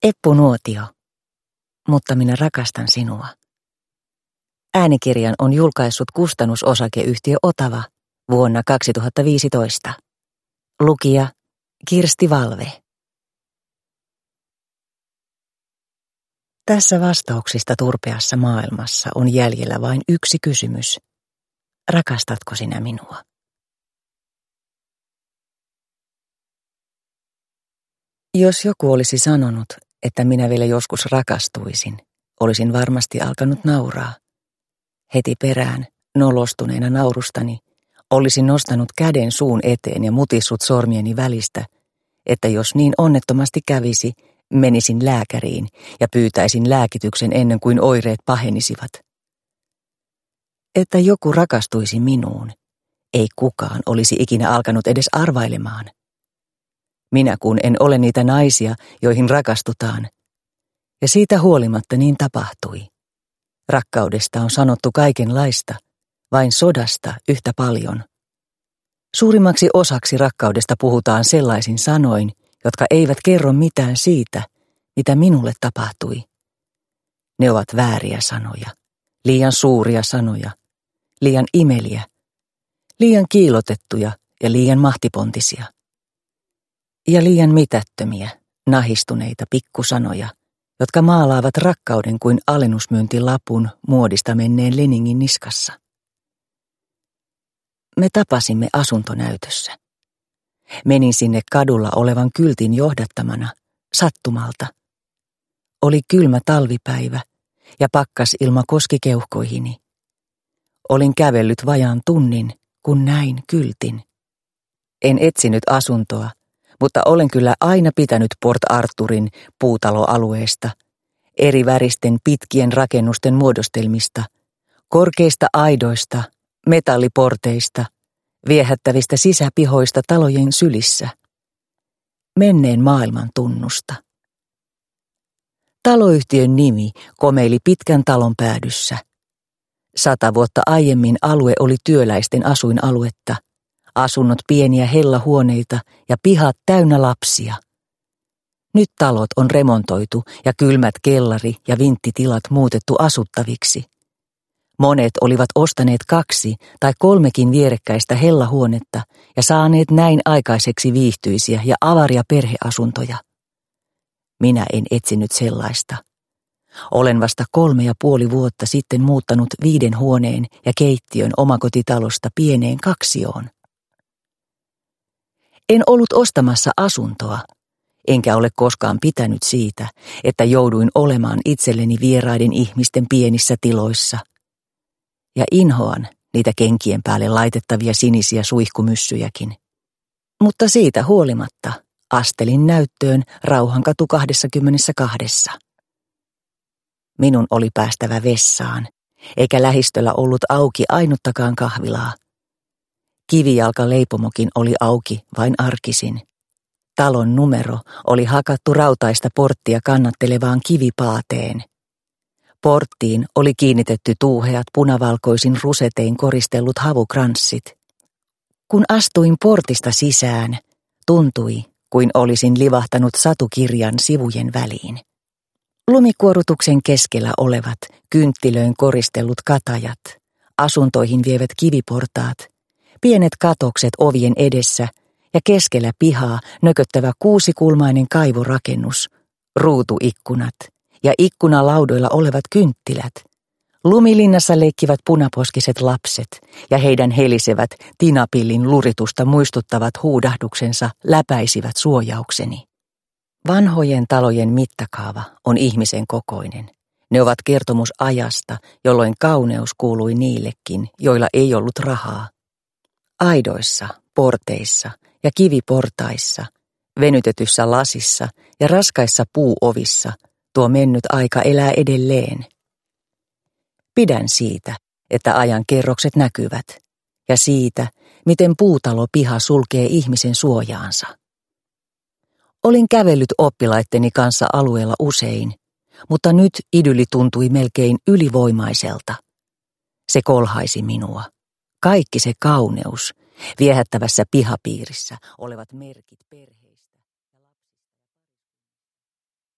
Eppu Nuotio, mutta minä rakastan sinua. Äänikirjan on julkaissut kustannusosakeyhtiö Otava vuonna 2015. Lukija Kirsti Valve. Tässä vastauksista turpeassa maailmassa on jäljellä vain yksi kysymys. Rakastatko sinä minua? Jos joku olisi sanonut, että minä vielä joskus rakastuisin, olisin varmasti alkanut nauraa. Heti perään, nolostuneena naurustani, olisin nostanut käden suun eteen ja mutissut sormieni välistä, että jos niin onnettomasti kävisi, menisin lääkäriin ja pyytäisin lääkityksen ennen kuin oireet pahenisivat. Että joku rakastuisi minuun, ei kukaan olisi ikinä alkanut edes arvailemaan. Minä kun en ole niitä naisia, joihin rakastutaan. Ja siitä huolimatta niin tapahtui. Rakkaudesta on sanottu kaikenlaista, vain sodasta yhtä paljon. Suurimmaksi osaksi rakkaudesta puhutaan sellaisin sanoin, jotka eivät kerro mitään siitä, mitä minulle tapahtui. Ne ovat vääriä sanoja, liian suuria sanoja, liian imeliä, liian kiilotettuja ja liian mahtipontisia. Ja liian mitättömiä, nahistuneita pikkusanoja, jotka maalaavat rakkauden kuin alennusmyyntilapun muodista menneen Leningin niskassa. Me tapasimme asuntonäytössä. Menin sinne kadulla olevan kyltin johdattamana, sattumalta. Oli kylmä talvipäivä ja pakkasilma koski keuhkoihini. Olin kävellyt vajaan tunnin, kun näin kyltin. En etsinyt asuntoa, mutta olen kyllä aina pitänyt Port Arturin puutaloalueesta, eri väristen pitkien rakennusten muodostelmista, korkeista aidoista, metalliporteista, viehättävistä sisäpihoista talojen sylissä. Menneen maailman tunnusta. Taloyhtiön nimi komeili pitkän talon päädyssä. 100 vuotta aiemmin alue oli työläisten asuinaluetta, asunnot pieniä hellahuoneita ja pihat täynnä lapsia. Nyt talot on remontoitu ja kylmät kellari- ja vinttitilat muutettu asuttaviksi. Monet olivat ostaneet 2 tai 3 vierekkäistä hellahuonetta ja saaneet näin aikaiseksi viihtyisiä ja avaria perheasuntoja. Minä en etsinyt sellaista. Olen vasta 3,5 vuotta sitten muuttanut 5 huoneen ja keittiön omakotitalosta pieneen 2:oon. En ollut ostamassa asuntoa, enkä ole koskaan pitänyt siitä, että jouduin olemaan itselleni vieraiden ihmisten pienissä tiloissa. Ja inhoan niitä kenkien päälle laitettavia sinisiä suihkumyssyjäkin. Mutta siitä huolimatta astelin näyttöön Rauhankatu 22. Minun oli päästävä vessaan, eikä lähistöllä ollut auki ainuttakaan kahvilaa. Kivijalkaleipomokin oli auki vain arkisin. Talon numero oli hakattu rautaista porttia kannattelevaan kivipaateen. Porttiin oli kiinnitetty tuuheat punavalkoisin rusetein koristellut havukranssit. Kun astuin portista sisään, tuntui, kuin olisin livahtanut satukirjan sivujen väliin. Lumikuorutuksen keskellä olevat, kynttilöin koristellut katajat, asuntoihin vievät kiviportaat, pienet katokset ovien edessä ja keskellä pihaa nököttävä 6-kulmainen kaivorakennus, ruutuikkunat ja ikkunalaudoilla olevat kynttilät. Lumilinnassa leikkivät punaposkiset lapset ja heidän helisevät tinapillin luritusta muistuttavat huudahduksensa läpäisivät suojaukseni. Vanhojen talojen mittakaava on ihmisen kokoinen. Ne ovat kertomus ajasta, jolloin kauneus kuului niillekin, joilla ei ollut rahaa. Aidoissa, porteissa ja kiviportaissa, venytetyssä lasissa ja raskaissa puuovissa tuo mennyt aika elää edelleen. Pidän siitä, että ajan kerrokset näkyvät, ja siitä, miten puutalopiha sulkee ihmisen suojaansa. Olin kävellyt oppilaitteni kanssa alueella usein, mutta nyt idylli tuntui melkein ylivoimaiselta. Se kolhaisi minua. Kaikki se kauneus, viehättävässä pihapiirissä olevat merkit perhe.